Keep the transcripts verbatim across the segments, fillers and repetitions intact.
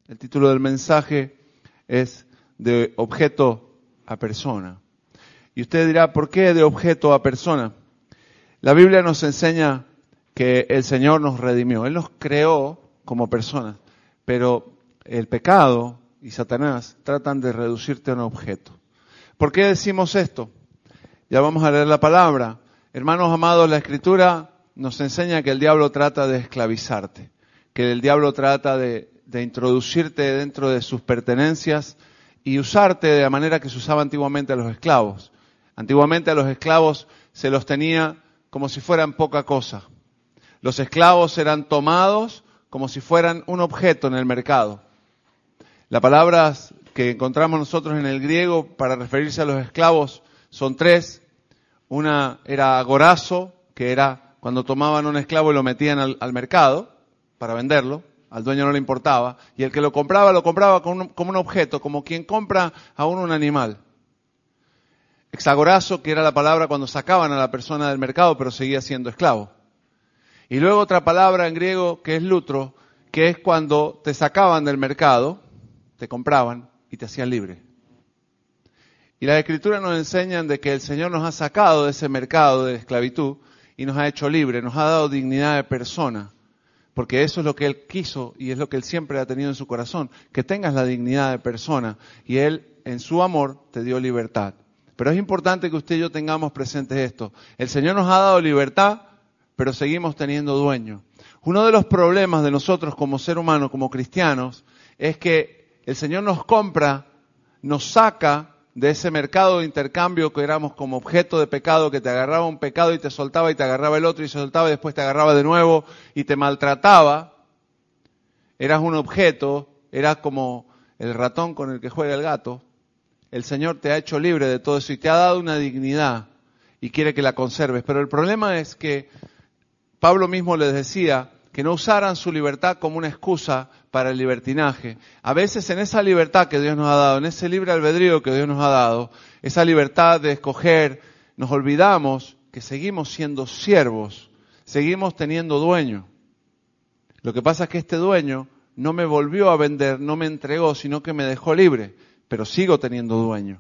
El título del mensaje es de objeto a persona. Y usted dirá, ¿por qué de objeto a persona? La Biblia nos enseña que el Señor nos redimió. Él nos creó como personas, pero el pecado y Satanás tratan de reducirte a un objeto. ¿Por qué decimos esto? Ya vamos a leer la palabra. Hermanos amados, la Escritura nos enseña que el diablo trata de esclavizarte, que el diablo trata de, de introducirte dentro de sus pertenencias y usarte de la manera que se usaba antiguamente a los esclavos. Antiguamente a los esclavos se los tenía como si fueran poca cosa. Los esclavos eran tomados como si fueran un objeto en el mercado. Las palabras que encontramos nosotros en el griego para referirse a los esclavos son tres. Una era agorazo, que era cuando tomaban un esclavo y lo metían al, al mercado para venderlo. Al dueño no le importaba. Y el que lo compraba, lo compraba como un, como un objeto, como quien compra a uno un animal. Exagorazo, que era la palabra cuando sacaban a la persona del mercado, pero seguía siendo esclavo. Y luego otra palabra en griego que es lutro, que es cuando te sacaban del mercado, te compraban y te hacían libre. Y las Escrituras nos enseñan de que el Señor nos ha sacado de ese mercado de esclavitud y nos ha hecho libre, nos ha dado dignidad de persona. Porque eso es lo que Él quiso y es lo que Él siempre ha tenido en su corazón, que tengas la dignidad de persona. Y Él, en su amor, te dio libertad. Pero es importante que usted y yo tengamos presentes esto. El Señor nos ha dado libertad, pero seguimos teniendo dueño. Uno de los problemas de nosotros como ser humano, como cristianos, es que el Señor nos compra, nos saca de ese mercado de intercambio que éramos como objeto de pecado, que te agarraba un pecado y te soltaba y te agarraba el otro y se soltaba y después te agarraba de nuevo y te maltrataba. Eras un objeto, eras como el ratón con el que juega el gato. El Señor te ha hecho libre de todo eso y te ha dado una dignidad y quiere que la conserves. Pero el problema es que Pablo mismo les decía que no usaran su libertad como una excusa para el libertinaje. A veces en esa libertad que Dios nos ha dado, en ese libre albedrío que Dios nos ha dado, esa libertad de escoger, nos olvidamos que seguimos siendo siervos, seguimos teniendo dueño. Lo que pasa es que este dueño no me volvió a vender, no me entregó, sino que me dejó libre, pero sigo teniendo dueño.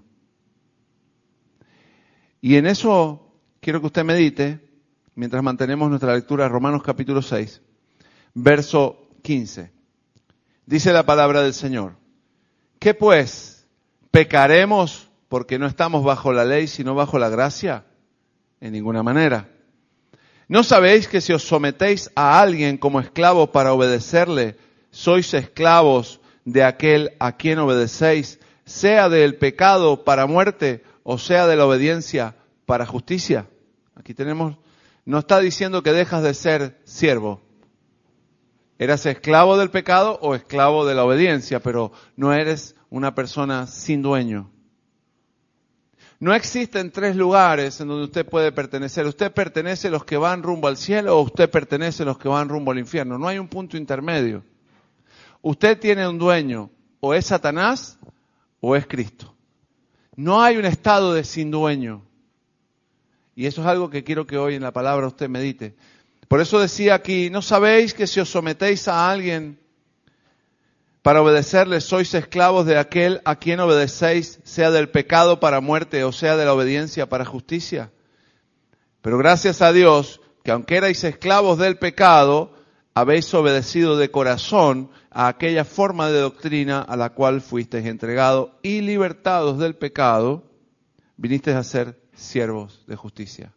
Y en eso quiero que usted medite, mientras mantenemos nuestra lectura de Romanos capítulo seis, verso quince. Dice la palabra del Señor: ¿qué pues? ¿Pecaremos porque no estamos bajo la ley, sino bajo la gracia? En ninguna manera. ¿No sabéis que si os sometéis a alguien como esclavo para obedecerle, sois esclavos de aquel a quien obedecéis, sea del pecado para muerte o sea de la obediencia para justicia? Aquí tenemos, no está diciendo que dejas de ser siervo. Eras esclavo del pecado o esclavo de la obediencia, pero no eres una persona sin dueño. No existen tres lugares en donde usted puede pertenecer. Usted pertenece a los que van rumbo al cielo o usted pertenece a los que van rumbo al infierno. No hay un punto intermedio. Usted tiene un dueño, o es Satanás o es Cristo. No hay un estado de sin dueño. Y eso es algo que quiero que hoy en la palabra usted medite. Por eso decía aquí, ¿no sabéis que si os sometéis a alguien para obedecerle, sois esclavos de aquel a quien obedecéis, sea del pecado para muerte o sea de la obediencia para justicia? Pero gracias a Dios, que aunque erais esclavos del pecado, habéis obedecido de corazón a aquella forma de doctrina a la cual fuisteis entregados y libertados del pecado, vinisteis a ser siervos de justicia.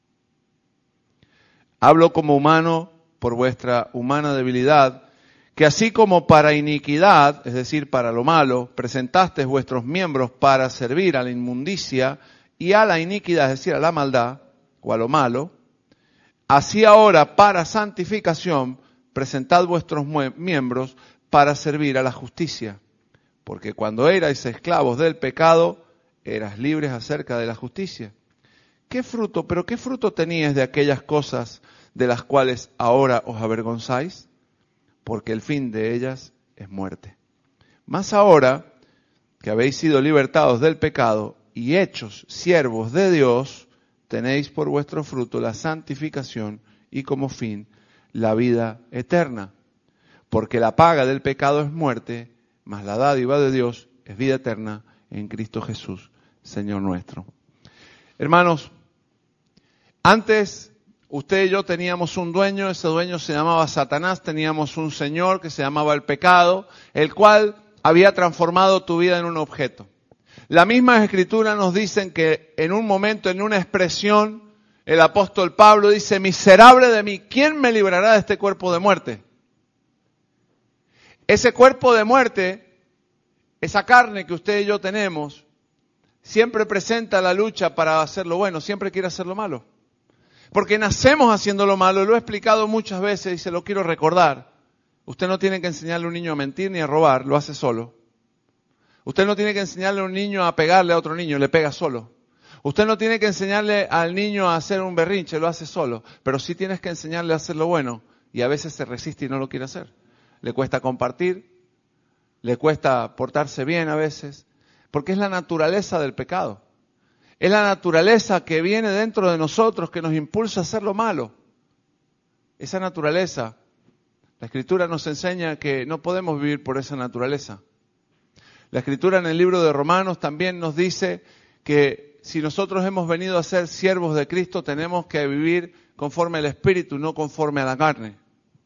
Hablo como humano por vuestra humana debilidad, que así como para iniquidad, es decir, para lo malo, presentasteis vuestros miembros para servir a la inmundicia y a la iniquidad, es decir, a la maldad o a lo malo, así ahora para santificación presentad vuestros miembros para servir a la justicia. Porque cuando erais esclavos del pecado, eras libres acerca de la justicia. ¿Qué fruto, pero qué fruto teníais de aquellas cosas de las cuales ahora os avergonzáis? Porque el fin de ellas es muerte. Mas ahora que habéis sido libertados del pecado y hechos siervos de Dios, tenéis por vuestro fruto la santificación y como fin la vida eterna. Porque la paga del pecado es muerte, mas la dádiva de Dios es vida eterna en Cristo Jesús, Señor nuestro. Hermanos, antes usted y yo teníamos un dueño, ese dueño se llamaba Satanás, teníamos un señor que se llamaba el pecado, el cual había transformado tu vida en un objeto. La misma Escritura nos dicen que en un momento, en una expresión, el apóstol Pablo dice, miserable de mí, ¿quién me librará de este cuerpo de muerte? Ese cuerpo de muerte, esa carne que usted y yo tenemos, siempre presenta la lucha para hacer lo bueno, siempre quiere hacer lo malo. Porque nacemos haciendo lo malo, lo he explicado muchas veces y se lo quiero recordar. Usted no tiene que enseñarle a un niño a mentir ni a robar, lo hace solo. Usted no tiene que enseñarle a un niño a pegarle a otro niño, le pega solo. Usted no tiene que enseñarle al niño a hacer un berrinche, lo hace solo. Pero sí tienes que enseñarle a hacer lo bueno y a veces se resiste y no lo quiere hacer. Le cuesta compartir, le cuesta portarse bien a veces, porque es la naturaleza del pecado. Es la naturaleza que viene dentro de nosotros que nos impulsa a hacer lo malo. Esa naturaleza, la Escritura nos enseña que no podemos vivir por esa naturaleza. La Escritura en el libro de Romanos también nos dice que si nosotros hemos venido a ser siervos de Cristo, tenemos que vivir conforme al Espíritu, no conforme a la carne.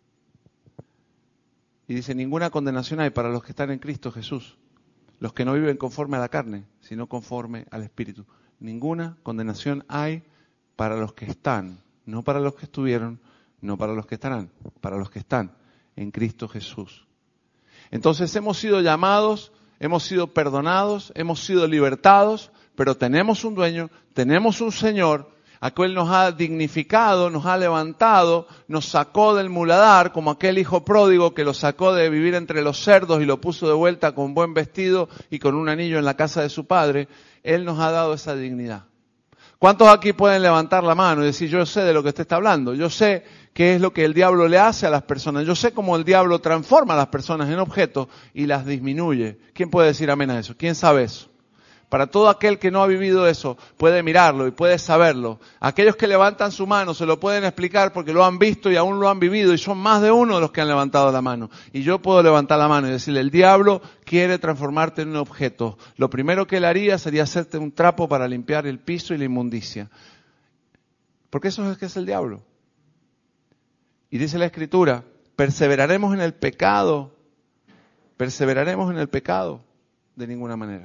Y dice, ninguna condenación hay para los que están en Cristo Jesús. Los que no viven conforme a la carne, sino conforme al Espíritu. Ninguna condenación hay para los que están, no para los que estuvieron, no para los que estarán, para los que están en Cristo Jesús. Entonces hemos sido llamados, hemos sido perdonados, hemos sido libertados, pero tenemos un dueño, tenemos un Señor, a quien nos ha dignificado, nos ha levantado, nos sacó del muladar, como aquel hijo pródigo que lo sacó de vivir entre los cerdos y lo puso de vuelta con buen vestido y con un anillo en la casa de su padre. Él nos ha dado esa dignidad. ¿Cuántos aquí pueden levantar la mano y decir, yo sé de lo que usted está hablando? Yo sé qué es lo que el diablo le hace a las personas. Yo sé cómo el diablo transforma a las personas en objetos y las disminuye. ¿Quién puede decir amén a eso? ¿Quién sabe eso? Para todo aquel que no ha vivido eso, puede mirarlo y puede saberlo. Aquellos que levantan su mano se lo pueden explicar porque lo han visto y aún lo han vivido y son más de uno de los que han levantado la mano. Y yo puedo levantar la mano y decirle, el diablo quiere transformarte en un objeto. Lo primero que él haría sería hacerte un trapo para limpiar el piso y la inmundicia. Porque eso es que es el diablo. Y dice la Escritura, perseveraremos en el pecado, perseveraremos en el pecado de ninguna manera.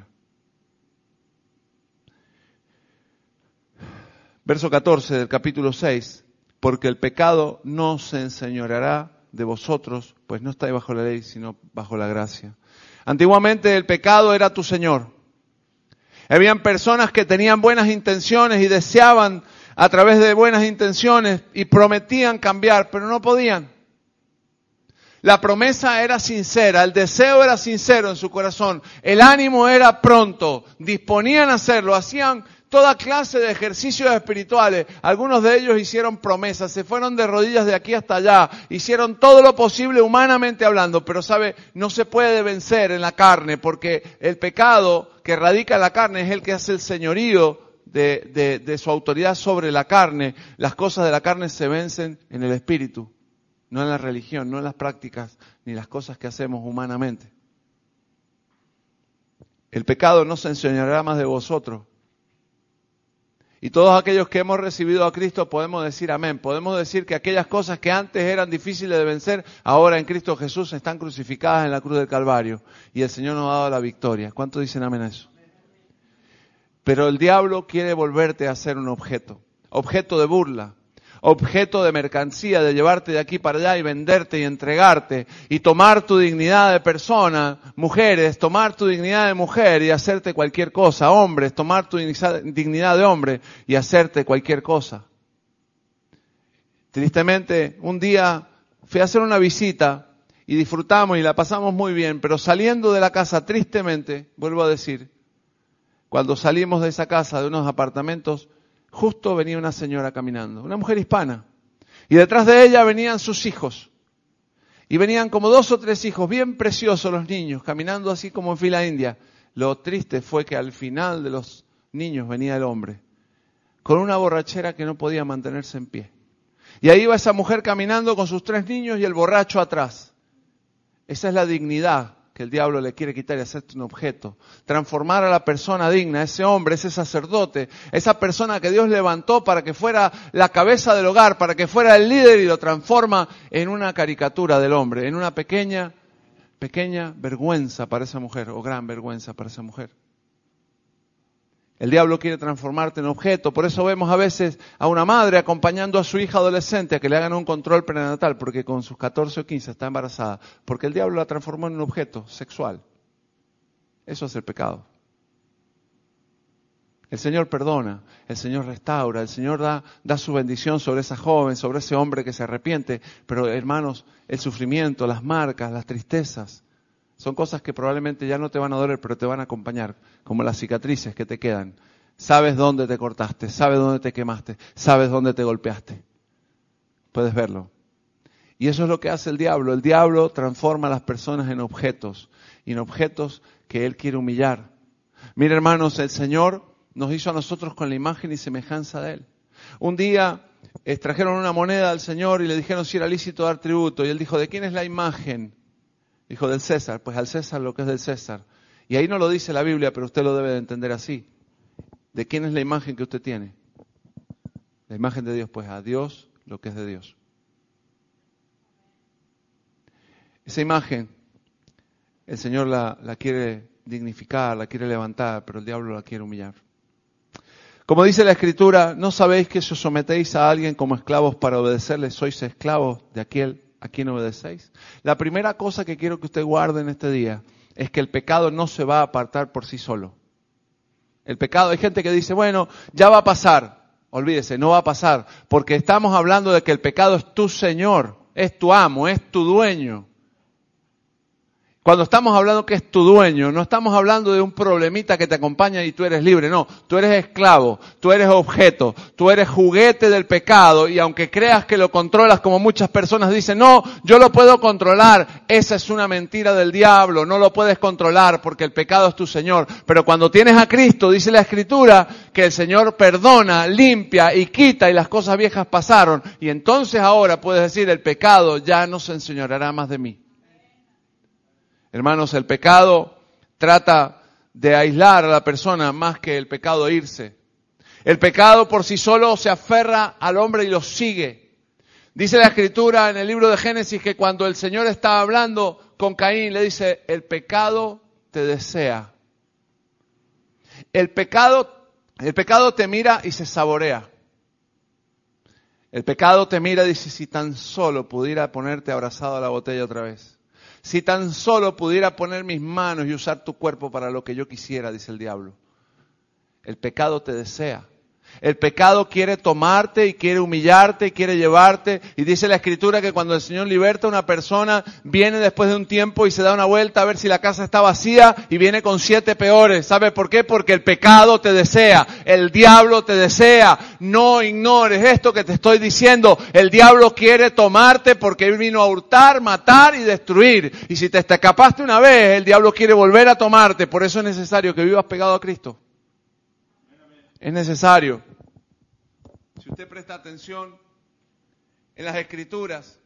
Verso catorce del capítulo seis, porque el pecado no se enseñoreará de vosotros, pues no estáis bajo la ley, sino bajo la gracia. Antiguamente el pecado era tu señor. Habían personas que tenían buenas intenciones y deseaban a través de buenas intenciones y prometían cambiar, pero no podían. La promesa era sincera, el deseo era sincero en su corazón, el ánimo era pronto, disponían a hacerlo, hacían toda clase de ejercicios espirituales. Algunos de ellos hicieron promesas, se fueron de rodillas de aquí hasta allá, hicieron todo lo posible humanamente hablando, pero sabe, no se puede vencer en la carne, porque el pecado que radica en la carne es el que hace el señorío de, de, de su autoridad sobre la carne. Las cosas de la carne se vencen en el espíritu, no en la religión, no en las prácticas, ni las cosas que hacemos humanamente. El pecado no se enseñará más de vosotros. Y todos aquellos que hemos recibido a Cristo podemos decir amén. Podemos decir que aquellas cosas que antes eran difíciles de vencer, ahora en Cristo Jesús están crucificadas en la cruz del Calvario. Y el Señor nos ha dado la victoria. ¿Cuántos dicen amén a eso? Pero el diablo quiere volverte a ser un objeto. Objeto de burla. Objeto de mercancía, de llevarte de aquí para allá y venderte y entregarte. Y tomar tu dignidad de persona. Mujeres, tomar tu dignidad de mujer y hacerte cualquier cosa. Hombres, tomar tu dignidad de hombre y hacerte cualquier cosa. Tristemente, un día fui a hacer una visita y disfrutamos y la pasamos muy bien. Pero saliendo de la casa, tristemente, vuelvo a decir, cuando salimos de esa casa, de unos apartamentos, justo venía una señora caminando, una mujer hispana. Y detrás de ella venían sus hijos. Y venían como dos o tres hijos, bien preciosos los niños, caminando así como en fila india. Lo triste fue que al final de los niños venía el hombre, con una borrachera que no podía mantenerse en pie. Y ahí iba esa mujer caminando con sus tres niños y el borracho atrás. Esa es la dignidad que el diablo le quiere quitar y hacerte un objeto. Transformar a la persona digna, ese hombre, ese sacerdote, esa persona que Dios levantó para que fuera la cabeza del hogar, para que fuera el líder, y lo transforma en una caricatura del hombre, en una pequeña, pequeña vergüenza para esa mujer, o gran vergüenza para esa mujer. El diablo quiere transformarte en objeto. Por eso vemos a veces a una madre acompañando a su hija adolescente a que le hagan un control prenatal, porque con sus catorce o quince está embarazada. Porque el diablo la transformó en un objeto sexual. Eso es el pecado. El Señor perdona, el Señor restaura, el Señor da, da su bendición sobre esa joven, sobre ese hombre que se arrepiente. Pero hermanos, el sufrimiento, las marcas, las tristezas, son cosas que probablemente ya no te van a doler, pero te van a acompañar, como las cicatrices que te quedan. Sabes dónde te cortaste, sabes dónde te quemaste, sabes dónde te golpeaste. Puedes verlo. Y eso es lo que hace el diablo. El diablo transforma a las personas en objetos, y en objetos que él quiere humillar. Mira, hermanos, el Señor nos hizo a nosotros con la imagen y semejanza de él. Un día extrajeron una moneda al Señor y le dijeron si era lícito dar tributo. Y él dijo, ¿de quién es la imagen? Dijo, del César. Pues al César lo que es del César. Y ahí no lo dice la Biblia, pero usted lo debe de entender así. ¿De quién es la imagen que usted tiene? La imagen de Dios, pues a Dios lo que es de Dios. Esa imagen, el Señor la, la quiere dignificar, la quiere levantar, pero el diablo la quiere humillar. Como dice la Escritura, ¿no sabéis que si os sometéis a alguien como esclavos para obedecerle, sois esclavos de aquel a quien obedecéis? La primera cosa que quiero que usted guarde en este día es que el pecado no se va a apartar por sí solo. El pecado, hay gente que dice, bueno, ya va a pasar. Olvídese, no va a pasar, porque estamos hablando de que el pecado es tu Señor, es tu amo, es tu dueño. Cuando estamos hablando que es tu dueño, no estamos hablando de un problemita que te acompaña y tú eres libre. No, tú eres esclavo, tú eres objeto, tú eres juguete del pecado, y aunque creas que lo controlas, como muchas personas dicen, no, yo lo puedo controlar. Esa es una mentira del diablo, no lo puedes controlar porque el pecado es tu Señor. Pero cuando tienes a Cristo, dice la Escritura, que el Señor perdona, limpia y quita, y las cosas viejas pasaron. Y entonces ahora puedes decir, el pecado ya no se enseñoreará más de mí. Hermanos, el pecado trata de aislar a la persona más que el pecado de irse. El pecado por sí solo se aferra al hombre y lo sigue. Dice la Escritura en el libro de Génesis que cuando el Señor estaba hablando con Caín, le dice, el pecado te desea. El pecado, el pecado te mira y se saborea. El pecado te mira y dice, si tan solo pudiera ponerte abrazado a la botella otra vez. Si tan solo pudiera poner mis manos y usar tu cuerpo para lo que yo quisiera, dice el diablo. El pecado te desea. El pecado quiere tomarte y quiere humillarte y quiere llevarte. Y dice la Escritura que cuando el Señor liberta a una persona, viene después de un tiempo y se da una vuelta a ver si la casa está vacía y viene con siete peores. ¿Sabe por qué? Porque el pecado te desea. El diablo te desea. No ignores esto que te estoy diciendo. El diablo quiere tomarte porque él vino a hurtar, matar y destruir. Y si te escapaste una vez, el diablo quiere volver a tomarte. Por eso es necesario que vivas pegado a Cristo. Es necesario. Si usted presta atención en las Escrituras,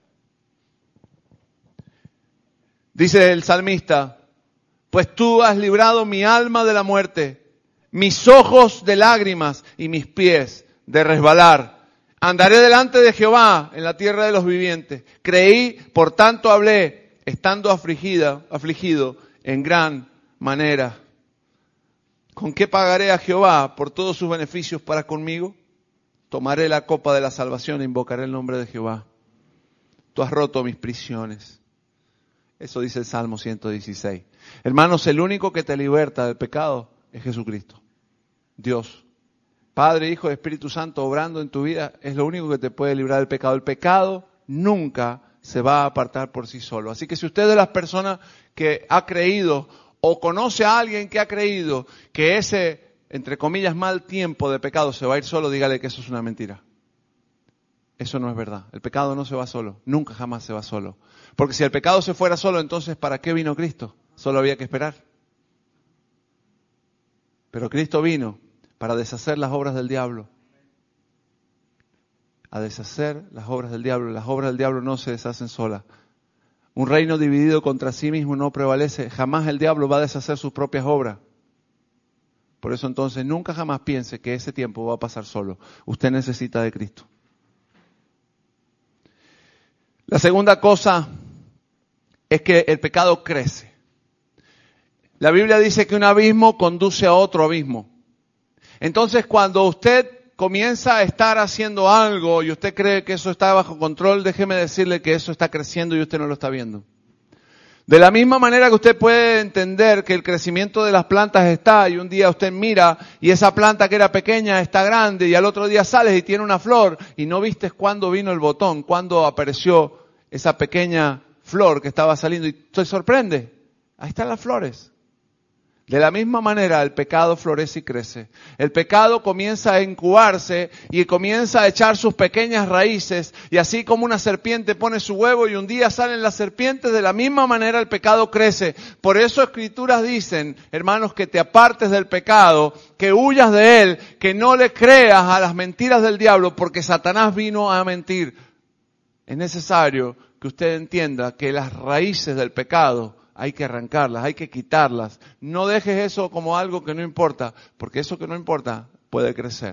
dice el salmista, pues tú has librado mi alma de la muerte, mis ojos de lágrimas y mis pies de resbalar. Andaré delante de Jehová en la tierra de los vivientes. Creí, por tanto hablé, estando afligida, afligido en gran manera. ¿Con qué pagaré a Jehová por todos sus beneficios para conmigo? Tomaré la copa de la salvación e invocaré el nombre de Jehová. Tú has roto mis prisiones. Eso dice el Salmo ciento dieciséis. Hermanos, el único que te liberta del pecado es Jesucristo. Dios, Padre, Hijo y Espíritu Santo obrando en tu vida, es lo único que te puede librar del pecado. El pecado nunca se va a apartar por sí solo. Así que si usted es de las personas que ha creído o conoce a alguien que ha creído que ese, entre comillas, mal tiempo de pecado se va a ir solo, dígale que eso es una mentira. Eso no es verdad. El pecado no se va solo. Nunca jamás se va solo. Porque si el pecado se fuera solo, entonces ¿para qué vino Cristo? Solo había que esperar. Pero Cristo vino para deshacer las obras del diablo. A deshacer las obras del diablo. Las obras del diablo no se deshacen solas. Un reino dividido contra sí mismo no prevalece. Jamás el diablo va a deshacer sus propias obras. Por eso entonces nunca jamás piense que ese tiempo va a pasar solo. Usted necesita de Cristo. La segunda cosa es que el pecado crece. La Biblia dice que un abismo conduce a otro abismo. Entonces cuando usted comienza a estar haciendo algo y usted cree que eso está bajo control, déjeme decirle que eso está creciendo y usted no lo está viendo. De la misma manera que usted puede entender que el crecimiento de las plantas está y un día usted mira y esa planta que era pequeña está grande y al otro día sales y tiene una flor y no vistes cuándo vino el botón, cuándo apareció esa pequeña flor que estaba saliendo y te sorprende. Ahí están las flores. De la misma manera el pecado florece y crece. El pecado comienza a incubarse y comienza a echar sus pequeñas raíces. Y así como una serpiente pone su huevo y un día salen las serpientes, de la misma manera el pecado crece. Por eso Escrituras dicen, hermanos, que te apartes del pecado, que huyas de él, que no le creas a las mentiras del diablo, porque Satanás vino a mentir. Es necesario que usted entienda que las raíces del pecado hay que arrancarlas, hay que quitarlas. No dejes eso como algo que no importa, porque eso que no importa puede crecer.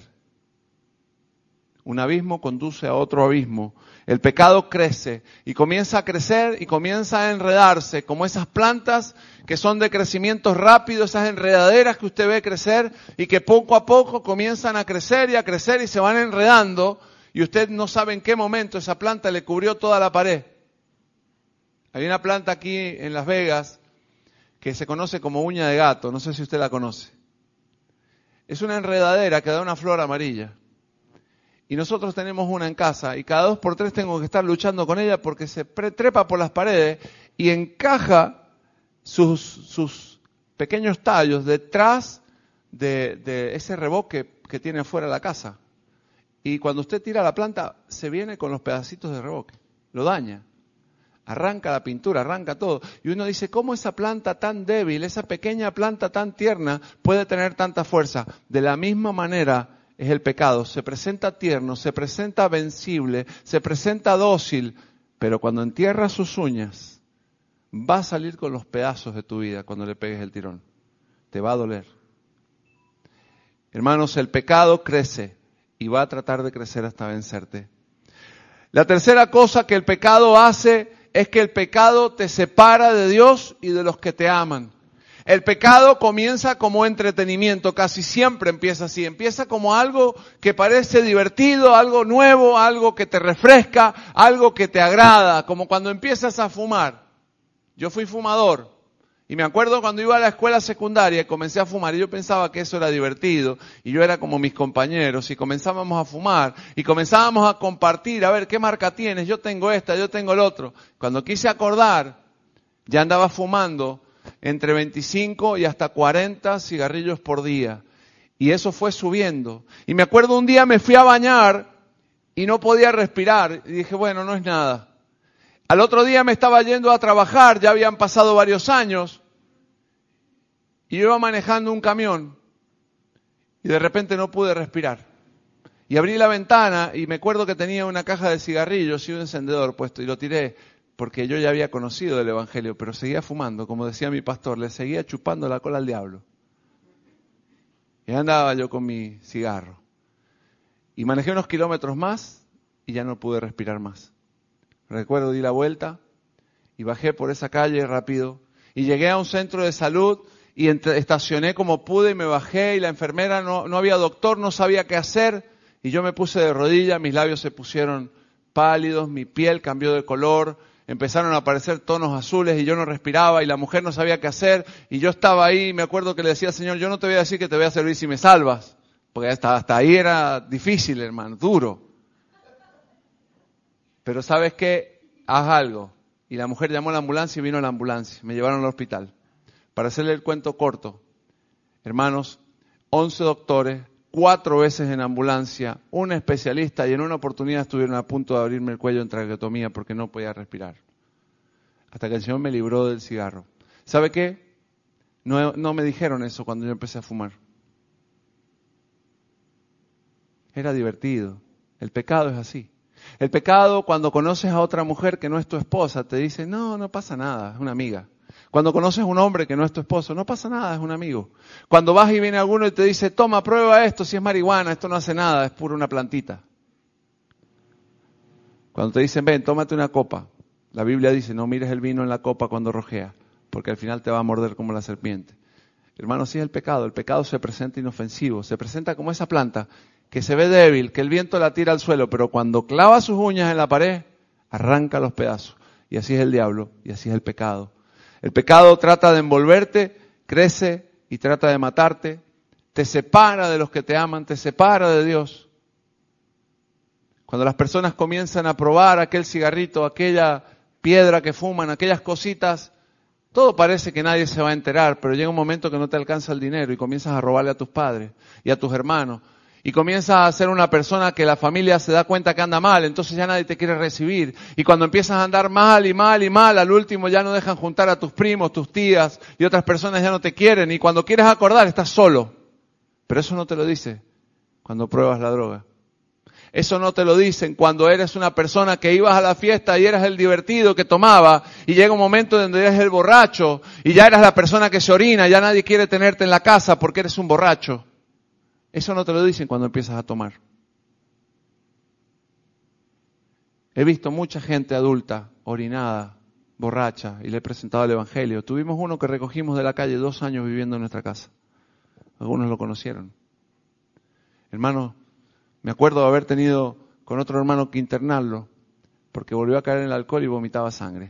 Un abismo conduce a otro abismo. El pecado crece y comienza a crecer y comienza a enredarse, como esas plantas que son de crecimiento rápido, esas enredaderas que usted ve crecer y que poco a poco comienzan a crecer y a crecer y se van enredando y usted no sabe en qué momento esa planta le cubrió toda la pared. Hay una planta aquí en Las Vegas que se conoce como uña de gato, no sé si usted la conoce. Es una enredadera que da una flor amarilla. Y nosotros tenemos una en casa y cada dos por tres tengo que estar luchando con ella porque se trepa por las paredes y encaja sus, sus pequeños tallos detrás de, de ese revoque que tiene afuera la casa. Y cuando usted tira la planta se viene con los pedacitos de revoque, lo daña. Arranca la pintura, arranca todo. Y uno dice, ¿cómo esa planta tan débil, esa pequeña planta tan tierna puede tener tanta fuerza? De la misma manera es el pecado. Se presenta tierno, se presenta vencible, se presenta dócil, pero cuando entierra sus uñas, va a salir con los pedazos de tu vida cuando le pegues el tirón. Te va a doler. Hermanos, el pecado crece y va a tratar de crecer hasta vencerte. La tercera cosa que el pecado hace es que el pecado te separa de Dios y de los que te aman. El pecado comienza como entretenimiento, casi siempre empieza así. Empieza como algo que parece divertido, algo nuevo, algo que te refresca, algo que te agrada, como cuando empiezas a fumar. Yo fui fumador y me acuerdo cuando iba a la escuela secundaria y comencé a fumar y yo pensaba que eso era divertido y yo era como mis compañeros y comenzábamos a fumar y comenzábamos a compartir, a ver qué marca tienes, yo tengo esta, yo tengo el otro. Cuando quise acordar, ya andaba fumando entre veinticinco y hasta cuarenta cigarrillos por día y eso fue subiendo. Y me acuerdo un día me fui a bañar y no podía respirar y dije, bueno, no es nada. Al otro día me estaba yendo a trabajar, ya habían pasado varios años, y yo iba manejando un camión, y de repente no pude respirar. Y abrí la ventana, y me acuerdo que tenía una caja de cigarrillos y un encendedor puesto, y lo tiré, porque yo ya había conocido el Evangelio, pero seguía fumando, como decía mi pastor, le seguía chupando la cola al diablo. Y andaba yo con mi cigarro. Y manejé unos kilómetros más, y ya no pude respirar más. Recuerdo, di la vuelta y bajé por esa calle rápido y llegué a un centro de salud y entre, estacioné como pude y me bajé y la enfermera no, no había doctor, no sabía qué hacer y yo me puse de rodillas, mis labios se pusieron pálidos, mi piel cambió de color, empezaron a aparecer tonos azules y yo no respiraba y la mujer no sabía qué hacer y yo estaba ahí y me acuerdo que le decía al Señor, yo no te voy a decir que te voy a servir si me salvas, porque hasta, hasta ahí era difícil, hermano, duro. Pero ¿sabes qué? Haz algo. Y la mujer llamó a la ambulancia y vino a la ambulancia. Me llevaron al hospital. Para hacerle el cuento corto, hermanos, once doctores, cuatro veces en ambulancia, un especialista y en una oportunidad estuvieron a punto de abrirme el cuello en traqueotomía porque no podía respirar. Hasta que el Señor me libró del cigarro. ¿Sabe qué? No, no me dijeron eso cuando yo empecé a fumar. Era divertido. El pecado es así. El pecado, cuando conoces a otra mujer que no es tu esposa, te dice, no, no pasa nada, es una amiga. Cuando conoces a un hombre que no es tu esposo, no pasa nada, es un amigo. Cuando vas y viene alguno y te dice, toma, prueba esto, si es marihuana, esto no hace nada, es pura una plantita. Cuando te dicen, ven, tómate una copa, la Biblia dice, no mires el vino en la copa cuando rojea, porque al final te va a morder como la serpiente. Hermano, sí es el pecado, el pecado se presenta inofensivo, se presenta como esa planta que se ve débil, que el viento la tira al suelo, pero cuando clava sus uñas en la pared, arranca los pedazos. Y así es el diablo, y así es el pecado. El pecado trata de envolverte, crece y trata de matarte, te separa de los que te aman, te separa de Dios. Cuando las personas comienzan a probar aquel cigarrito, aquella piedra que fuman, aquellas cositas, todo parece que nadie se va a enterar, pero llega un momento que no te alcanza el dinero y comienzas a robarle a tus padres y a tus hermanos. Y comienzas a ser una persona que la familia se da cuenta que anda mal, entonces ya nadie te quiere recibir. Y cuando empiezas a andar mal y mal y mal, al último ya no dejan juntar a tus primos, tus tías y otras personas ya no te quieren. Y cuando quieres acordar, estás solo. Pero eso no te lo dice cuando pruebas la droga. Eso no te lo dicen cuando eres una persona que ibas a la fiesta y eras el divertido que tomaba y llega un momento donde eres el borracho y ya eras la persona que se orina, ya nadie quiere tenerte en la casa porque eres un borracho. Eso no te lo dicen cuando empiezas a tomar. He visto mucha gente adulta, orinada, borracha, y le he presentado el Evangelio. Tuvimos uno que recogimos de la calle dos años viviendo en nuestra casa. Algunos lo conocieron. Hermano, me acuerdo de haber tenido con otro hermano que internarlo, porque volvió a caer en el alcohol y vomitaba sangre.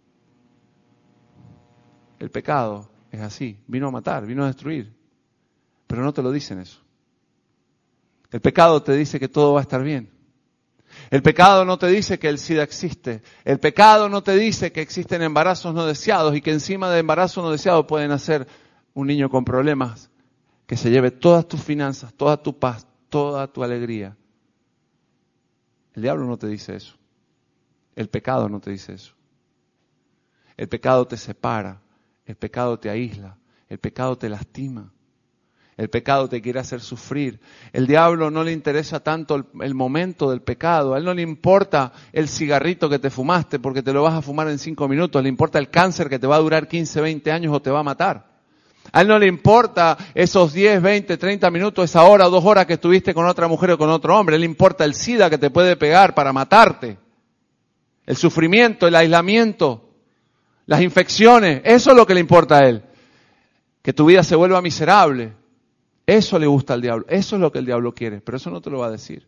El pecado es así, vino a matar, vino a destruir, pero no te lo dicen eso. El pecado te dice que todo va a estar bien. El pecado no te dice que el SIDA existe. El pecado no te dice que existen embarazos no deseados y que encima de embarazos no deseados pueden nacer un niño con problemas que se lleve todas tus finanzas, toda tu paz, toda tu alegría. El diablo no te dice eso. El pecado no te dice eso. El pecado te separa. El pecado te aísla. El pecado te lastima. El pecado te quiere hacer sufrir. El diablo no le interesa tanto el, el momento del pecado. A él no le importa el cigarrito que te fumaste porque te lo vas a fumar en cinco minutos. Le importa el cáncer que te va a durar quince, veinte años o te va a matar. A él no le importa esos diez, veinte, treinta minutos, esa hora o dos horas que estuviste con otra mujer o con otro hombre. A él le importa el SIDA que te puede pegar para matarte. El sufrimiento, el aislamiento, las infecciones. Eso es lo que le importa a él. Que tu vida se vuelva miserable. Eso le gusta al diablo, eso es lo que el diablo quiere, pero eso no te lo va a decir.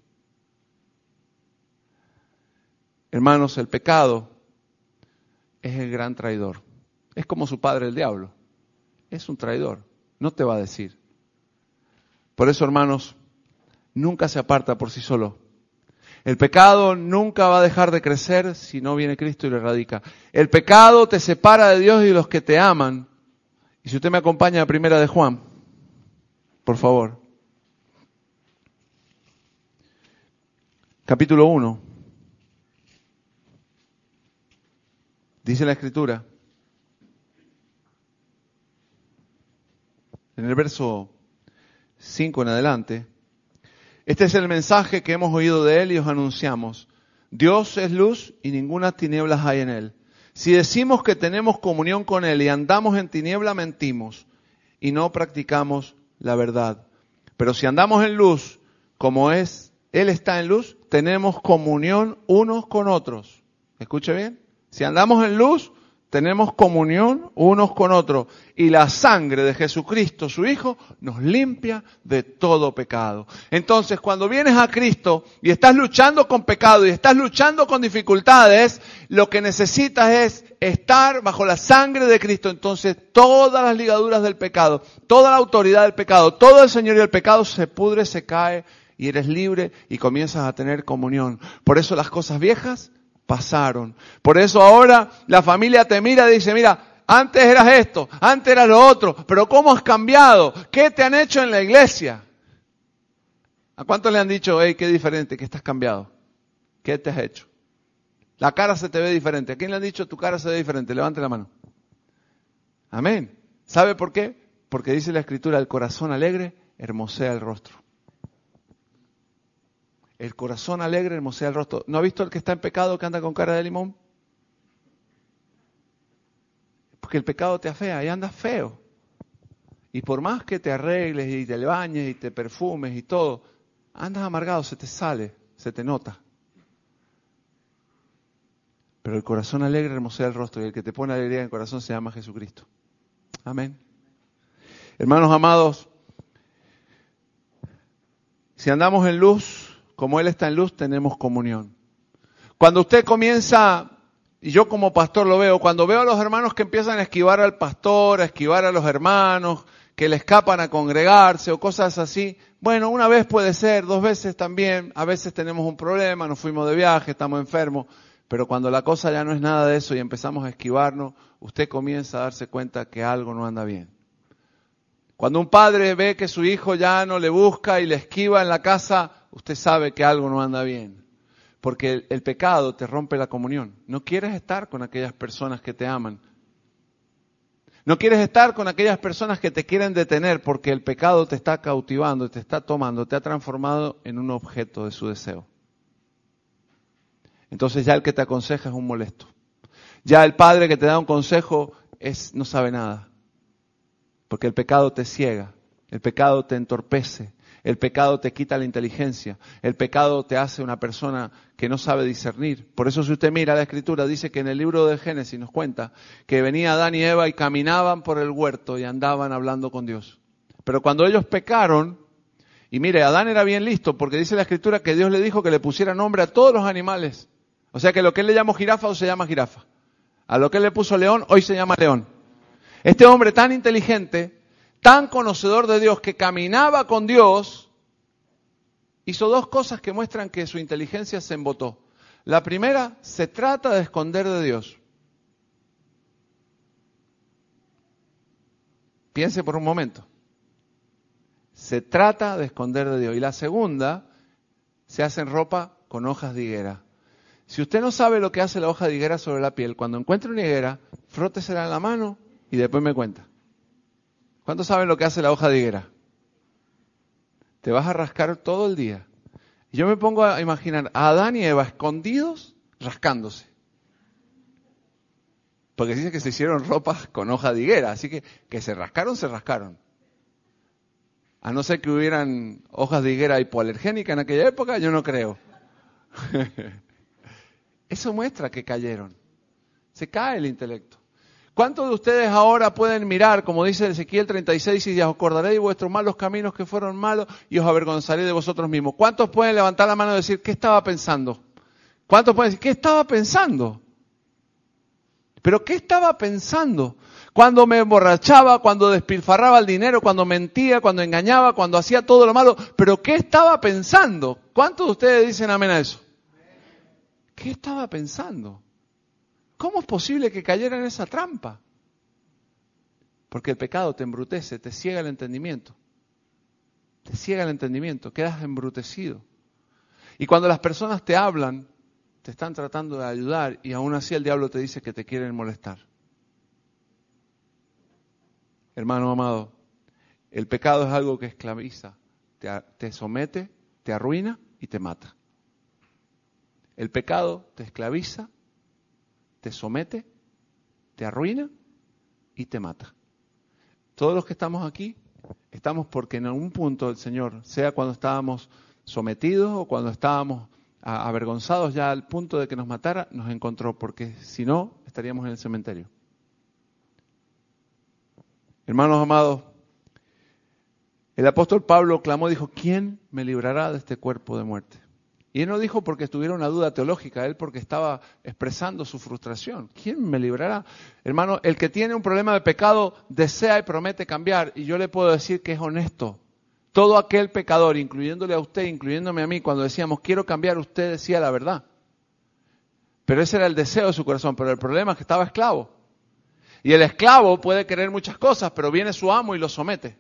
Hermanos, el pecado es el gran traidor. Es como su padre el diablo, es un traidor, no te va a decir. Por eso, hermanos, nunca se aparta por sí solo. El pecado nunca va a dejar de crecer si no viene Cristo y lo erradica. El pecado te separa de Dios y de los que te aman. Y si usted me acompaña a Primera de Juan, por favor. Capítulo uno. Dice la Escritura, en el verso cinco en adelante, este es el mensaje que hemos oído de Él y os anunciamos. Dios es luz y ninguna tinieblas hay en Él. Si decimos que tenemos comunión con Él y andamos en tiniebla, mentimos y no practicamos la verdad. Pero si andamos en luz, como es, Él está en luz, tenemos comunión unos con otros. ¿Escuche bien? Si andamos en luz, tenemos comunión unos con otros. Y la sangre de Jesucristo, su Hijo, nos limpia de todo pecado. Entonces, cuando vienes a Cristo y estás luchando con pecado y estás luchando con dificultades, lo que necesitas es estar bajo la sangre de Cristo. Entonces, todas las ligaduras del pecado, toda la autoridad del pecado, todo el señorío del pecado se pudre, se cae y eres libre y comienzas a tener comunión. Por eso las cosas viejas pasaron. Por eso ahora la familia te mira y dice, mira, antes eras esto, antes eras lo otro, pero ¿cómo has cambiado? ¿Qué te han hecho en la iglesia? ¿A cuántos le han dicho, hey, qué diferente, que estás cambiado? ¿Qué te has hecho? La cara se te ve diferente. ¿A quién le han dicho tu cara se ve diferente? Levante la mano. Amén. ¿Sabe por qué? Porque dice la Escritura, el corazón alegre hermosea el rostro. El corazón alegre hermosea el rostro. ¿No ha visto el que está en pecado que anda con cara de limón? Porque el pecado te afea y andas feo. Y por más que te arregles y te bañes y te perfumes y todo, andas amargado, se te sale, se te nota. Pero el corazón alegre hermosea el rostro y el que te pone alegría en el corazón se llama Jesucristo. Amén. Hermanos amados, si andamos en luz, como Él está en luz, tenemos comunión. Cuando usted comienza, y yo como pastor lo veo, cuando veo a los hermanos que empiezan a esquivar al pastor, a esquivar a los hermanos, que le escapan a congregarse o cosas así, bueno, una vez puede ser, dos veces también, a veces tenemos un problema, nos fuimos de viaje, estamos enfermos, pero cuando la cosa ya no es nada de eso y empezamos a esquivarnos, usted comienza a darse cuenta que algo no anda bien. Cuando un padre ve que su hijo ya no le busca y le esquiva en la casa, usted sabe que algo no anda bien. Porque el, el pecado te rompe la comunión. No quieres estar con aquellas personas que te aman. No quieres estar con aquellas personas que te quieren detener porque el pecado te está cautivando, te está tomando, te ha transformado en un objeto de su deseo. Entonces ya el que te aconseja es un molesto. Ya el padre que te da un consejo es, no sabe nada. Porque el pecado te ciega, el pecado te entorpece, el pecado te quita la inteligencia, el pecado te hace una persona que no sabe discernir. Por eso si usted mira la Escritura, dice que en el libro de Génesis nos cuenta que venía Adán y Eva y caminaban por el huerto y andaban hablando con Dios. Pero cuando ellos pecaron, y mire, Adán era bien listo porque dice la Escritura que Dios le dijo que le pusiera nombre a todos los animales. O sea que lo que él le llamó jirafa hoy se llama jirafa. A lo que él le puso león hoy se llama león. Este hombre tan inteligente, tan conocedor de Dios, que caminaba con Dios, hizo dos cosas que muestran que su inteligencia se embotó. La primera, se trata de esconder de Dios. Piense por un momento. Se trata de esconder de Dios. Y la segunda, se hace en ropa con hojas de higuera. Si usted no sabe lo que hace la hoja de higuera sobre la piel, cuando encuentre una higuera, frótesela en la mano y después me cuenta. ¿Cuántos saben lo que hace la hoja de higuera? Te vas a rascar todo el día. Y yo me pongo a imaginar a Adán y Eva escondidos rascándose. Porque dice que se hicieron ropas con hoja de higuera, así que que se rascaron, se rascaron. A no ser que hubieran hojas de higuera hipoalergénicas en aquella época, yo no creo. Eso muestra que cayeron. Se cae el intelecto. ¿Cuántos de ustedes ahora pueden mirar, como dice Ezequiel treinta y seis, y os acordaré de vuestros malos caminos que fueron malos y os avergonzaré de vosotros mismos? ¿Cuántos pueden levantar la mano y decir, ¿qué estaba pensando? ¿Cuántos pueden decir, ¿qué estaba pensando? ¿Pero qué estaba pensando? Cuando me emborrachaba, cuando despilfarraba el dinero, cuando mentía, cuando engañaba, cuando hacía todo lo malo. ¿Pero qué estaba pensando? ¿Cuántos de ustedes dicen amén a eso? ¿Qué estaba pensando? ¿Cómo es posible que cayera en esa trampa? Porque el pecado te embrutece, te ciega el entendimiento. Te ciega el entendimiento, quedas embrutecido. Y cuando las personas te hablan, te están tratando de ayudar y aún así el diablo te dice que te quieren molestar. Hermano amado, el pecado es algo que esclaviza, te, te somete, te arruina y te mata. El pecado te esclaviza, te somete, te arruina y te mata. Todos los que estamos aquí, estamos porque en algún punto el Señor, sea cuando estábamos sometidos o cuando estábamos avergonzados ya al punto de que nos matara, nos encontró, porque si no, estaríamos en el cementerio. Hermanos amados, el apóstol Pablo clamó, dijo, ¿quién me librará de este cuerpo de muerte? Y él no dijo porque estuviera una duda teológica, él porque estaba expresando su frustración. ¿Quién me librará? Hermano, el que tiene un problema de pecado desea y promete cambiar. Y yo le puedo decir que es honesto. Todo aquel pecador, incluyéndole a usted, incluyéndome a mí, cuando decíamos quiero cambiar, usted decía la verdad. Pero ese era el deseo de su corazón. Pero el problema es que estaba esclavo. Y el esclavo puede querer muchas cosas, pero viene su amo y lo somete.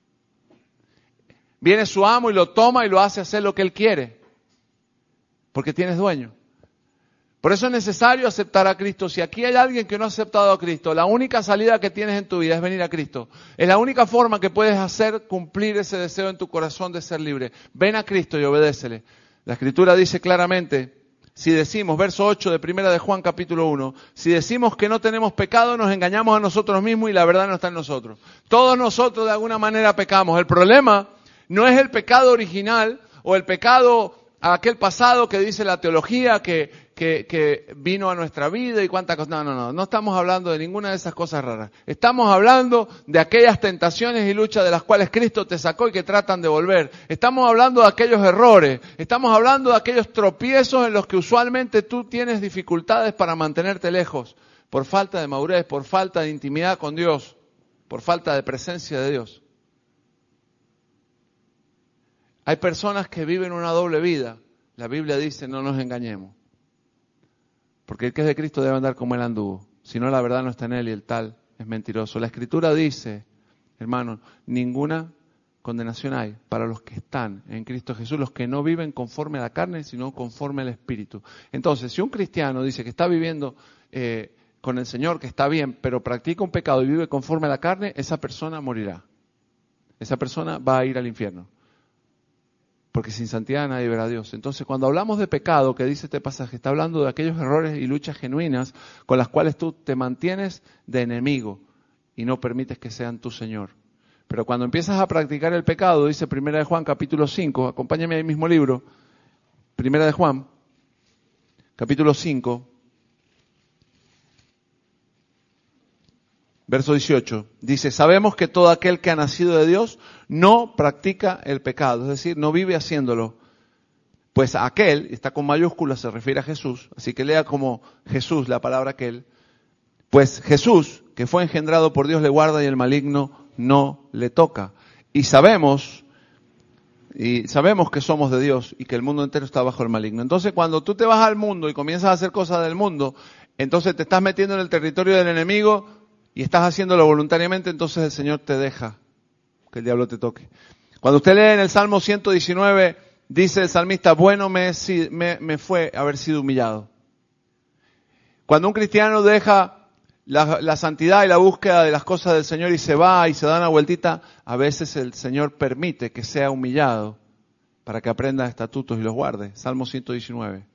Viene su amo y lo toma y lo hace hacer lo que él quiere. Porque tienes dueño. Por eso es necesario aceptar a Cristo. Si aquí hay alguien que no ha aceptado a Cristo, la única salida que tienes en tu vida es venir a Cristo. Es la única forma que puedes hacer cumplir ese deseo en tu corazón de ser libre. Ven a Cristo y obedécele. La Escritura dice claramente, si decimos, verso ocho de Primera de Juan capítulo uno, si decimos que no tenemos pecado, nos engañamos a nosotros mismos y la verdad no está en nosotros. Todos nosotros de alguna manera pecamos. El problema no es el pecado original o el pecado a aquel pasado que dice la teología que, que, que vino a nuestra vida y cuántas cosas. No, no, no, no estamos hablando de ninguna de esas cosas raras. Estamos hablando de aquellas tentaciones y luchas de las cuales Cristo te sacó y que tratan de volver. Estamos hablando de aquellos errores. Estamos hablando de aquellos tropiezos en los que usualmente tú tienes dificultades para mantenerte lejos. Por falta de madurez, por falta de intimidad con Dios, por falta de presencia de Dios. Hay personas que viven una doble vida. La Biblia dice, no nos engañemos. Porque el que es de Cristo debe andar como él anduvo. Si no, la verdad no está en él y el tal es mentiroso. La Escritura dice, hermano, ninguna condenación hay para los que están en Cristo Jesús, los que no viven conforme a la carne, sino conforme al Espíritu. Entonces, si un cristiano dice que está viviendo eh, con el Señor, que está bien, pero practica un pecado y vive conforme a la carne, esa persona morirá. Esa persona va a ir al infierno. Porque sin santidad nadie verá a Dios. Entonces, cuando hablamos de pecado, que dice este pasaje, está hablando de aquellos errores y luchas genuinas con las cuales tú te mantienes de enemigo y no permites que sean tu Señor. Pero cuando empiezas a practicar el pecado, dice Primera de Juan, capítulo cinco, acompáñame al mismo libro, Primera de Juan, capítulo cinco, verso dieciocho, dice, sabemos que todo aquel que ha nacido de Dios no practica el pecado, es decir, no vive haciéndolo. Pues aquel, está con mayúsculas, se refiere a Jesús, así que lea como Jesús la palabra aquel. Pues Jesús, que fue engendrado por Dios, le guarda y el maligno no le toca. Y sabemos, y sabemos que somos de Dios y que el mundo entero está bajo el maligno. Entonces, cuando tú te vas al mundo y comienzas a hacer cosas del mundo, entonces te estás metiendo en el territorio del enemigo y estás haciéndolo voluntariamente, entonces el Señor te deja que el diablo te toque. Cuando usted lee en el Salmo ciento diecinueve, dice el salmista, bueno me, me, me fue haber sido humillado. Cuando un cristiano deja la, la santidad y la búsqueda de las cosas del Señor y se va y se da una vueltita, a veces el Señor permite que sea humillado para que aprenda estatutos y los guarde. Salmo ciento diecinueve.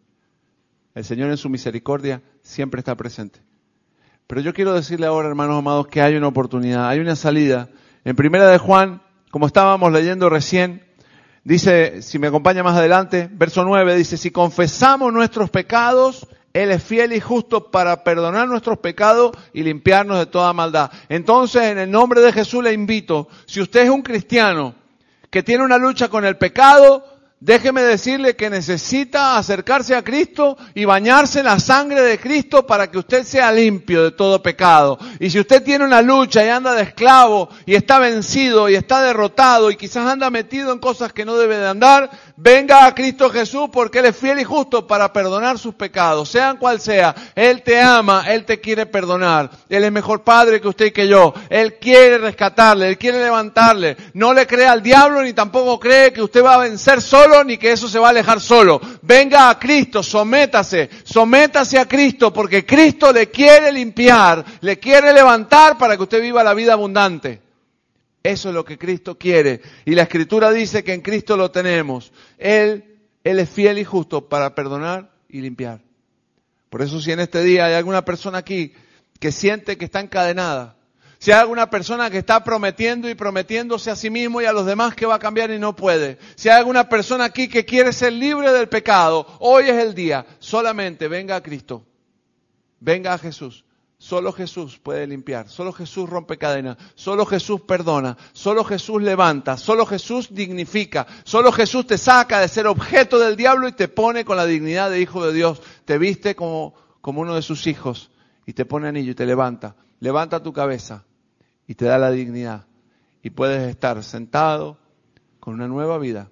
El Señor en su misericordia siempre está presente. Pero yo quiero decirle ahora, hermanos amados, que hay una oportunidad, hay una salida. En Primera de Juan, como estábamos leyendo recién, dice, si me acompaña más adelante, verso nueve, dice, si confesamos nuestros pecados, Él es fiel y justo para perdonar nuestros pecados y limpiarnos de toda maldad. Entonces, en el nombre de Jesús le invito, si usted es un cristiano que tiene una lucha con el pecado, déjeme decirle que necesita acercarse a Cristo y bañarse en la sangre de Cristo para que usted sea limpio de todo pecado. Y si usted tiene una lucha y anda de esclavo y está vencido y está derrotado y quizás anda metido en cosas que no debe de andar, venga a Cristo Jesús porque Él es fiel y justo para perdonar sus pecados, sean cual sea. Él te ama, Él te quiere perdonar. Él es mejor padre que usted y que yo. Él quiere rescatarle, Él quiere levantarle. No le cree al diablo ni tampoco cree que usted va a vencer solo ni que eso se va a alejar solo. Venga a Cristo, sométase, sométase a Cristo porque Cristo le quiere limpiar, le quiere levantar para que usted viva la vida abundante. Eso es lo que Cristo quiere. Y la Escritura dice que en Cristo lo tenemos. Él, Él es fiel y justo para perdonar y limpiar. Por eso si en este día hay alguna persona aquí que siente que está encadenada, si hay alguna persona que está prometiendo y prometiéndose a sí mismo y a los demás que va a cambiar y no puede. Si hay alguna persona aquí que quiere ser libre del pecado, hoy es el día. Solamente venga a Cristo. Venga a Jesús. Solo Jesús puede limpiar. Solo Jesús rompe cadenas. Solo Jesús perdona. Solo Jesús levanta. Solo Jesús dignifica. Solo Jesús te saca de ser objeto del diablo y te pone con la dignidad de hijo de Dios. Te viste como, como uno de sus hijos y te pone anillo y te levanta. Levanta tu cabeza. Y te da la dignidad. Y puedes estar sentado con una nueva vida.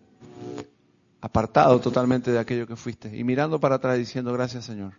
Apartado totalmente de aquello que fuiste. Y mirando para atrás diciendo gracias Señor.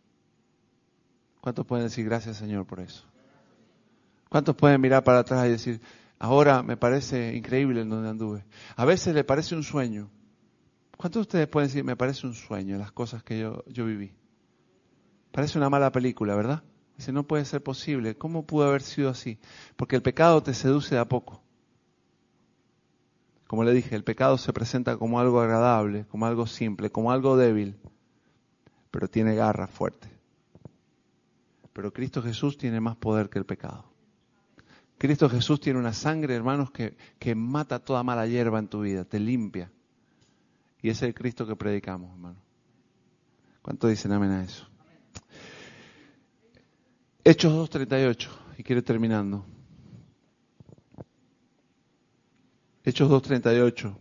¿Cuántos pueden decir gracias Señor por eso? ¿Cuántos pueden mirar para atrás y decir ahora me parece increíble en donde anduve? A veces le parece un sueño. ¿Cuántos de ustedes pueden decir me parece un sueño las cosas que yo, yo viví? Parece una mala película, ¿verdad? Dice, no puede ser posible. ¿Cómo pudo haber sido así? Porque el pecado te seduce de a poco. Como le dije, el pecado se presenta como algo agradable, como algo simple, como algo débil, pero tiene garra fuerte. Pero Cristo Jesús tiene más poder que el pecado. Cristo Jesús tiene una sangre, hermanos, que, que mata toda mala hierba en tu vida, te limpia. Y ese es el Cristo que predicamos, hermano. ¿Cuánto dicen amén a eso? Hechos dos treinta y ocho, y quiero ir terminando. Hechos dos treinta y ocho.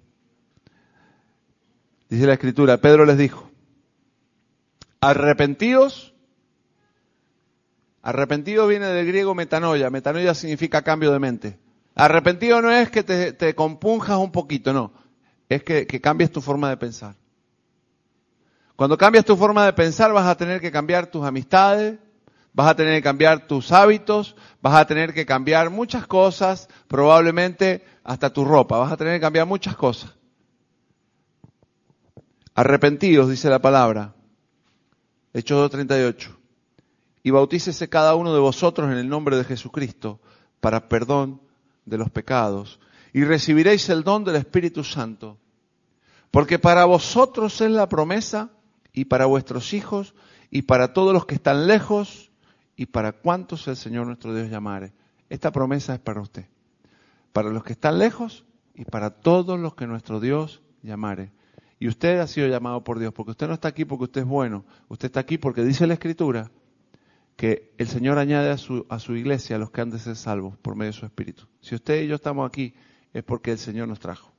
Dice la Escritura, Pedro les dijo, arrepentíos. Arrepentido viene del griego metanoia. Metanoia significa cambio de mente. Arrepentido no es que te, te compunjas un poquito, no. Es que, que cambies tu forma de pensar. Cuando cambias tu forma de pensar vas a tener que cambiar tus amistades, vas a tener que cambiar tus hábitos, vas a tener que cambiar muchas cosas, probablemente hasta tu ropa, vas a tener que cambiar muchas cosas. Arrepentidos, dice la palabra. Hechos dos treinta y ocho. Y bautícese cada uno de vosotros en el nombre de Jesucristo para perdón de los pecados. Y recibiréis el don del Espíritu Santo. Porque para vosotros es la promesa y para vuestros hijos y para todos los que están lejos y para cuantos el Señor nuestro Dios llamare. Esta promesa es para usted. Para los que están lejos y para todos los que nuestro Dios llamare. Y usted ha sido llamado por Dios, porque usted no está aquí porque usted es bueno. Usted está aquí porque dice la Escritura que el Señor añade a su, a su iglesia a los que han de ser salvos por medio de su Espíritu. Si usted y yo estamos aquí es porque el Señor nos trajo.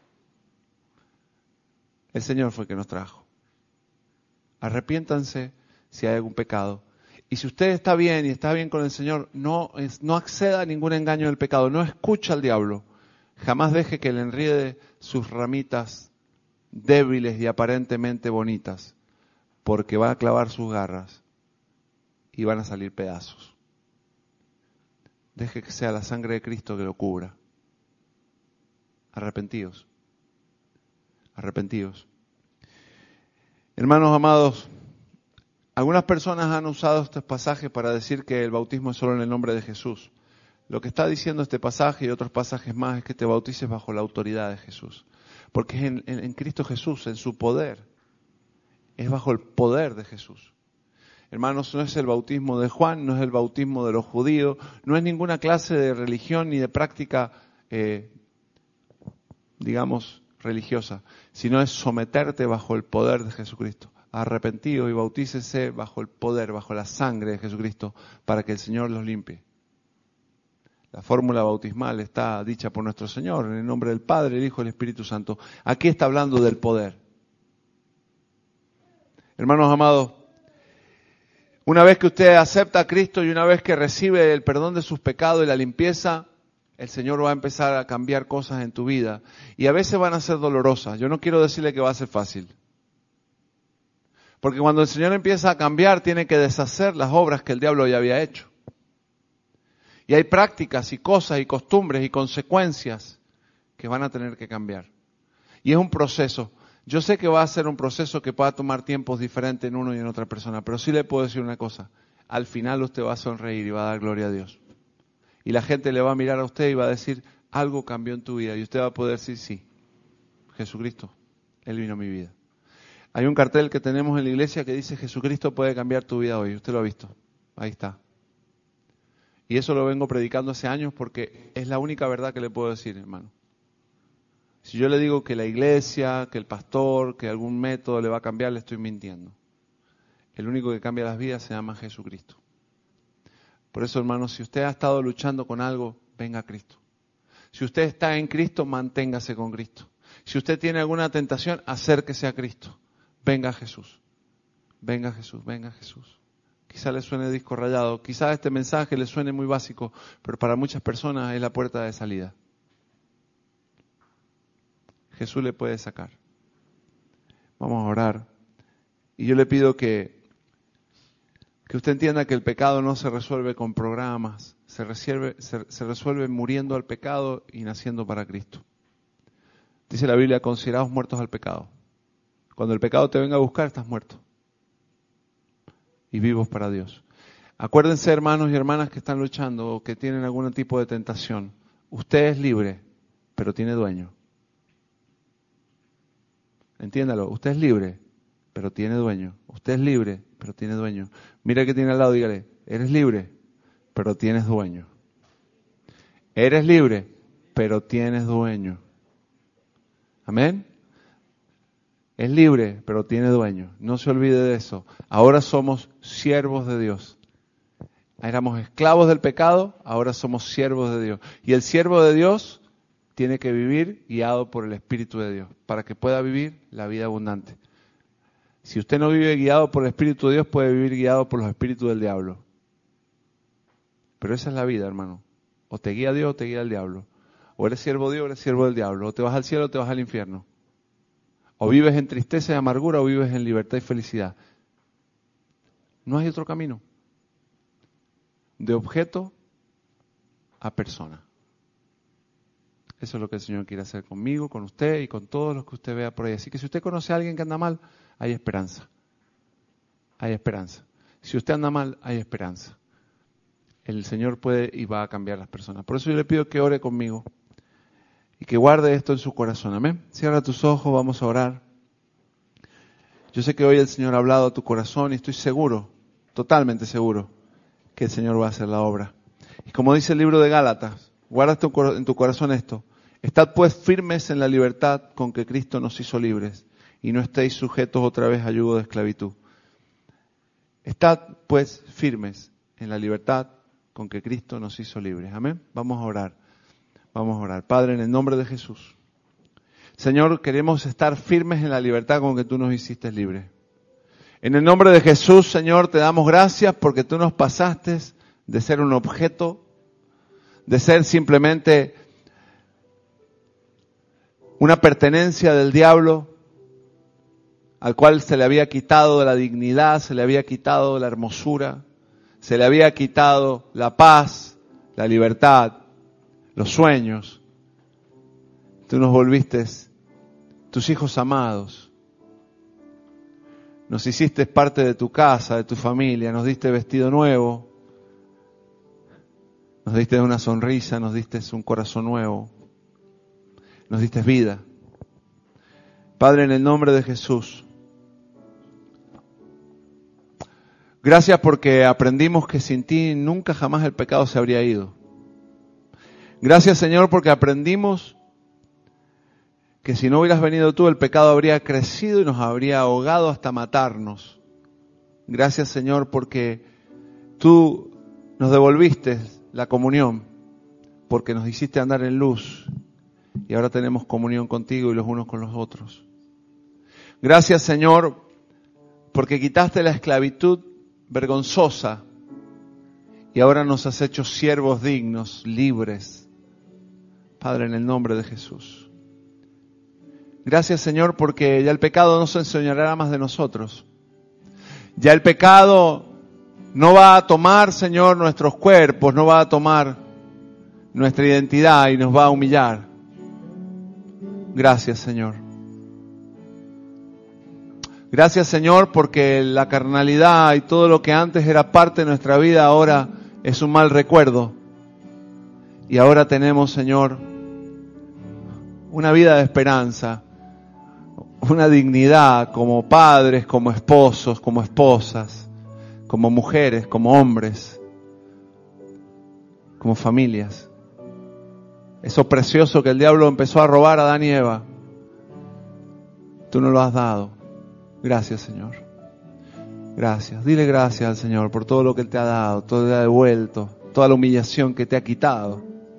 El Señor fue el que nos trajo. Arrepiéntanse si hay algún pecado. Y si usted está bien y está bien con el Señor, no, es, no acceda a ningún engaño del pecado. No escucha al diablo. Jamás deje que le enriede sus ramitas débiles y aparentemente bonitas, porque va a clavar sus garras y van a salir pedazos. Deje que sea la sangre de Cristo que lo cubra. Arrepentidos. Arrepentidos. Hermanos amados, algunas personas han usado estos pasajes para decir que el bautismo es solo en el nombre de Jesús. Lo que está diciendo este pasaje y otros pasajes más es que te bautices bajo la autoridad de Jesús. Porque es en, en, en Cristo Jesús, en su poder. Es bajo el poder de Jesús. Hermanos, no es el bautismo de Juan, no es el bautismo de los judíos, no es ninguna clase de religión ni de práctica, eh, digamos, religiosa, sino es someterte bajo el poder de Jesucristo. Arrepentidos y bautícese bajo el poder, bajo la sangre de Jesucristo, para que el Señor los limpie. La fórmula bautismal está dicha por nuestro Señor, en el nombre del Padre, el Hijo y el Espíritu Santo. Aquí está hablando del poder. Hermanos amados, una vez que usted acepta a Cristo y una vez que recibe el perdón de sus pecados y la limpieza, el Señor va a empezar a cambiar cosas en tu vida. Y a veces van a ser dolorosas. Yo no quiero decirle que va a ser fácil. Porque cuando el Señor empieza a cambiar, tiene que deshacer las obras que el diablo ya había hecho. Y hay prácticas y cosas y costumbres y consecuencias que van a tener que cambiar. Y es un proceso. Yo sé que va a ser un proceso que pueda tomar tiempos diferentes en uno y en otra persona, pero sí le puedo decir una cosa. Al final usted va a sonreír y va a dar gloria a Dios. Y la gente le va a mirar a usted y va a decir, algo cambió en tu vida. Y usted va a poder decir, sí, Jesucristo, Él vino a mi vida. Hay un cartel que tenemos en la iglesia que dice, Jesucristo puede cambiar tu vida hoy. Usted lo ha visto. Ahí está. Y eso lo vengo predicando hace años porque es la única verdad que le puedo decir, hermano. Si yo le digo que la iglesia, que el pastor, que algún método le va a cambiar, le estoy mintiendo. El único que cambia las vidas se llama Jesucristo. Por eso, hermano, si usted ha estado luchando con algo, venga a Cristo. Si usted está en Cristo, manténgase con Cristo. Si usted tiene alguna tentación, acérquese a Cristo. Venga a Jesús. Venga a Jesús, venga a Jesús. Quizá le suene disco rayado, quizá este mensaje le suene muy básico, pero para muchas personas es la puerta de salida. Jesús le puede sacar. Vamos a orar. Y yo le pido que, que usted entienda que el pecado no se resuelve con programas, se resuelve, se, se resuelve muriendo al pecado y naciendo para Cristo. Dice la Biblia, consideraos muertos al pecado. Cuando el pecado te venga a buscar, estás muerto. Y vivos para Dios. Acuérdense, hermanos y hermanas que están luchando o que tienen algún tipo de tentación. Usted es libre, pero tiene dueño. entiéndalo, usted es libre, pero tiene dueño. Usted es libre, pero tiene dueño. Mira que tiene al lado, dígale, eres libre, pero tienes dueño. Eres libre, pero tienes dueño. Amén. Es libre, pero tiene dueño. No se olvide de eso. Ahora somos siervos de Dios. Éramos esclavos del pecado, ahora somos siervos de Dios. Y el siervo de Dios tiene que vivir guiado por el Espíritu de Dios, para que pueda vivir la vida abundante. Si usted no vive guiado por el Espíritu de Dios, puede vivir guiado por los espíritus del diablo. Pero esa es la vida, hermano. O te guía Dios o te guía el diablo. O eres siervo de Dios o eres siervo del diablo. O te vas al cielo o te vas al infierno. O vives en tristeza y amargura o vives en libertad y felicidad. No hay otro camino. De objeto a persona. Eso es lo que el Señor quiere hacer conmigo, con usted y con todos los que usted vea por ahí. Así que si usted conoce a alguien que anda mal, hay esperanza. Hay esperanza. Si usted anda mal, hay esperanza. El Señor puede y va a cambiar las personas. Por eso yo le pido que ore conmigo y que guarde esto en su corazón. Amén. Cierra tus ojos, vamos a orar. Yo sé que hoy el Señor ha hablado a tu corazón y estoy seguro, totalmente seguro, que el Señor va a hacer la obra. Y como dice el libro de Gálatas, guarda en tu corazón esto. Estad pues firmes en la libertad con que Cristo nos hizo libres y no estéis sujetos otra vez a yugo de esclavitud. Estad pues firmes en la libertad con que Cristo nos hizo libres. Amén. Vamos a orar. Vamos a orar. Padre, en el nombre de Jesús. Señor, queremos estar firmes en la libertad con que tú nos hiciste libres. En el nombre de Jesús, Señor, te damos gracias porque tú nos pasaste de ser un objeto, de ser simplemente una pertenencia del diablo, al cual se le había quitado de la dignidad, se le había quitado la hermosura, se le había quitado la paz, la libertad, los sueños. Tú nos volviste tus hijos amados. Nos hiciste parte de tu casa, de tu familia, nos diste vestido nuevo, nos diste una sonrisa, nos diste un corazón nuevo, nos diste vida. Padre, en el nombre de Jesús, gracias porque aprendimos que sin ti nunca jamás el pecado se habría ido. Gracias, Señor, porque aprendimos que si no hubieras venido tú, el pecado habría crecido y nos habría ahogado hasta matarnos. Gracias, Señor, porque tú nos devolviste la comunión, porque nos hiciste andar en luz y ahora tenemos comunión contigo y los unos con los otros. Gracias, Señor, porque quitaste la esclavitud vergonzosa y ahora nos has hecho siervos dignos, libres. Padre, en el nombre de Jesús. Gracias, Señor, porque ya el pecado no se enseñará más de nosotros. Ya el pecado no va a tomar, Señor, nuestros cuerpos, no va a tomar nuestra identidad y nos va a humillar. Gracias, Señor. Gracias, Señor, porque la carnalidad y todo lo que antes era parte de nuestra vida ahora es un mal recuerdo. Y ahora tenemos, Señor, una vida de esperanza, una dignidad como padres, como esposos, como esposas, como mujeres, como hombres, como familias. Eso precioso que el diablo empezó a robar a Adán y Eva, tú nos lo has dado. Gracias, Señor. Gracias. Dile gracias al Señor por todo lo que Él te ha dado, todo lo que te ha devuelto, toda la humillación que te ha quitado.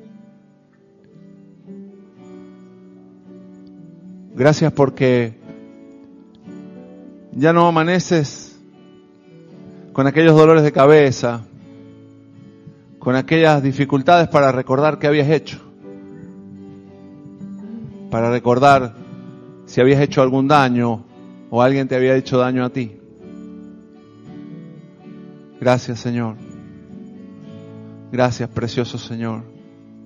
Gracias porque ya no amaneces con aquellos dolores de cabeza, con aquellas dificultades para recordar qué habías hecho, para recordar si habías hecho algún daño o alguien te había hecho daño a ti. Gracias, Señor. Gracias, precioso Señor.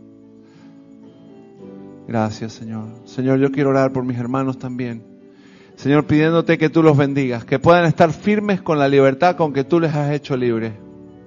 Gracias, Señor. Señor, yo quiero orar por mis hermanos también. Señor, pidiéndote que tú los bendigas, que puedan estar firmes con la libertad con que tú les has hecho libres.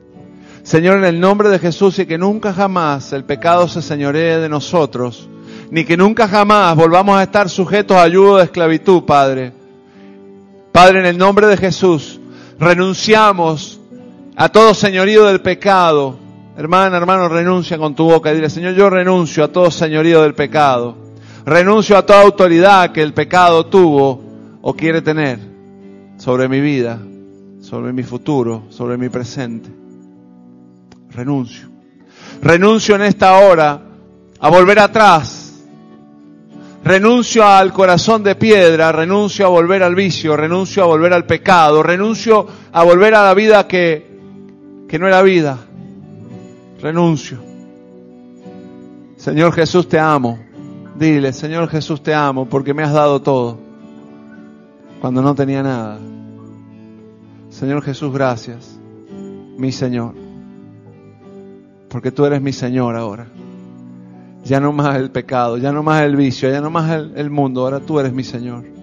Señor, en el nombre de Jesús, y que nunca jamás el pecado se señoree de nosotros, ni que nunca jamás volvamos a estar sujetos a yugo de esclavitud, Padre. Padre, en el nombre de Jesús, renunciamos a todo señorío del pecado. Hermana, hermano, renuncia con tu boca y dile: Señor, yo renuncio a todo señorío del pecado. Renuncio a toda autoridad que el pecado tuvo o quiere tener sobre mi vida, sobre mi futuro, sobre mi presente. Renuncio. Renuncio en esta hora a volver atrás. Renuncio al corazón de piedra, renuncio a volver al vicio, renuncio a volver al pecado, renuncio a volver a la vida que, que no era vida. Renuncio. Señor Jesús, te amo. Dile: Señor Jesús, te amo porque me has dado todo cuando no tenía nada. Señor Jesús, gracias, mi Señor, porque tú eres mi Señor ahora. Ya no más el pecado, ya no más el vicio, ya no más el, el mundo, ahora tú eres mi Señor.